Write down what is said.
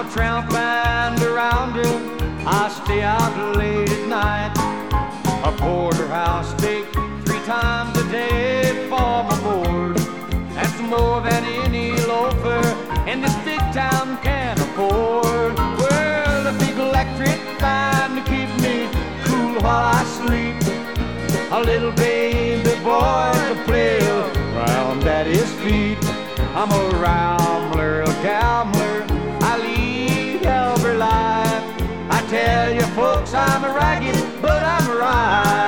tramping around you. I stay out late at night. A porterhouse steak 3 times a day for my board. That's more than any loafer in this big town can afford. Well, the big electric fan to keep me cool while I sleep. A little baby boy to play around at his feet. I'm a rambler, a gambler, I lead every life. I tell you folks I'm a ragged, but I'm right.